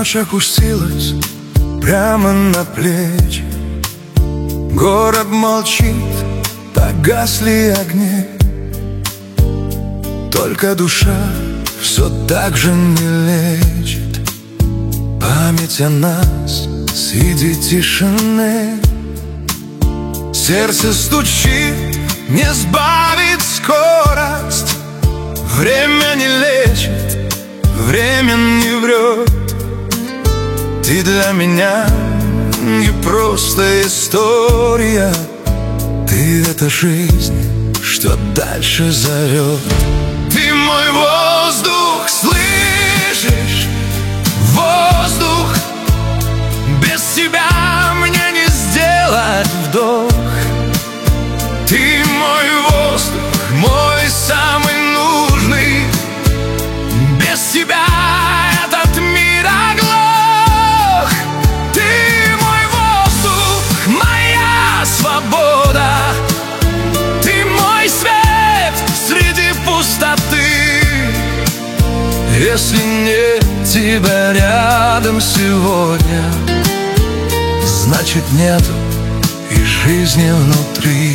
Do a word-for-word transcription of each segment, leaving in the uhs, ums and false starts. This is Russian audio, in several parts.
Ночь опустилась прямо на плечи. Город молчит, погасли огни. Только душа все так же не лечит память о нас среди тишины. Сердце стучит, не сбавит скорость. Время не лечит, время не врет. Ты для меня не просто история, ты — это жизнь, что дальше зовет. Ты мой воздух, слышишь? Воздух. Без тебя мне не сделать вдох. Ты мой воздух, мой самый нужный. Без тебя этот мир оглох. Ты мой воздух, моя свобода. Ты мой свет среди пустоты. Если нет тебя рядом сегодня, значит нету и жизни внутри.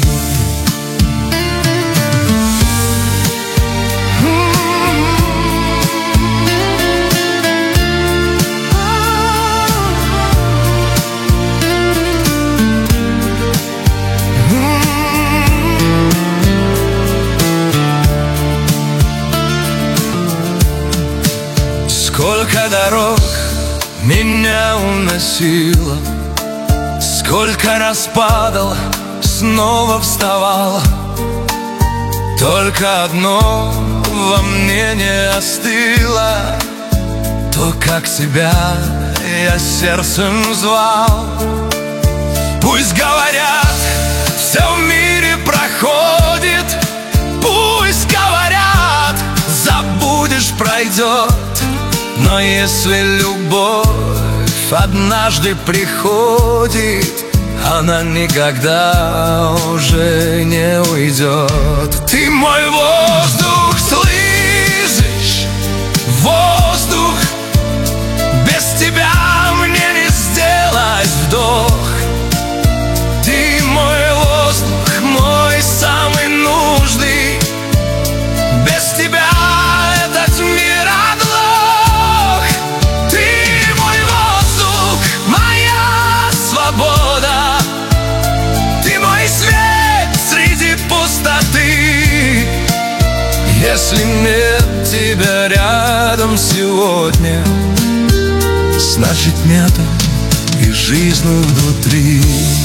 Сколько дорог меня уносило, сколько раз падал, снова вставал. Только одно во мне не остыло, то, как тебя я сердцем звал. Пусть говорят, все в мире проходит. Пусть говорят, забудешь, пройдет. Но если любовь однажды приходит, она никогда уже не уйдет. Ты мой воздух, слышишь? Воздух. Без тебя мне не сделать вдох. Ты мой воздух, мой самый нужный. Без тебя этот мир оглох. Ты мой воздух, моя свобода. Ты мой свет среди пустоты. Если нет тебя рядом сегодня, значит нету и жизни внутри.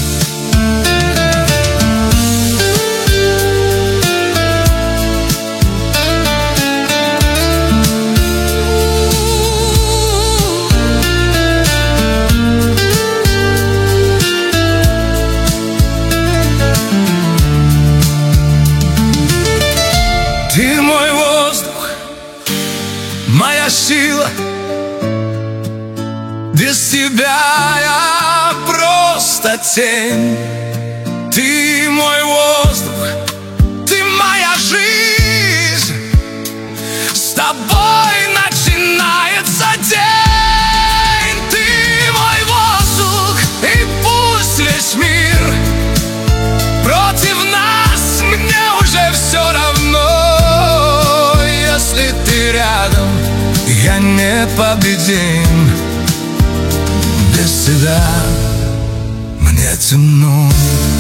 Ты мой воздух, моя сила. Без тебя я просто тень. Ты мой воздух, ты моя жизнь. С тобой начинается день. Ты мой воздух, и пусть весь мир против нас, мне уже все равно. Если ты рядом, я непобедим. Без тебя мне темно.